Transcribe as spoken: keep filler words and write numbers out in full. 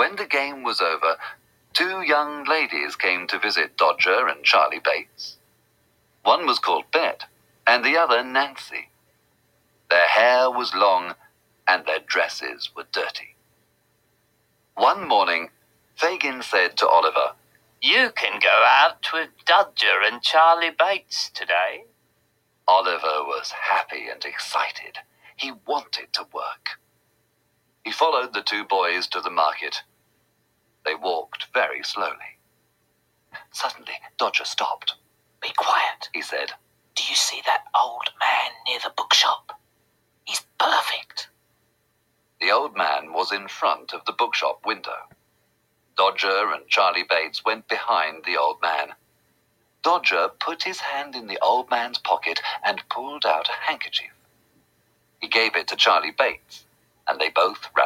When the game was over, two young ladies came to visit Dodger and Charlie Bates. One was called Bet, and the other Nancy. Their hair was long, and their dresses were dirty. One morning, Fagin said to Oliver, "You can go out with Dodger and Charlie Bates today." Oliver was happy and excited. He wanted to work. He followed the two boys to the market. They walked very slowly. Suddenly, Dodger stopped. "Be quiet," he said. "Do you see that old man near the bookshop? He's perfect." The old man was in front of the bookshop window. Dodger and Charlie Bates went behind the old man. Dodger put his hand in the old man's pocket and pulled out a handkerchief. He gave it to Charlie Bates, and they both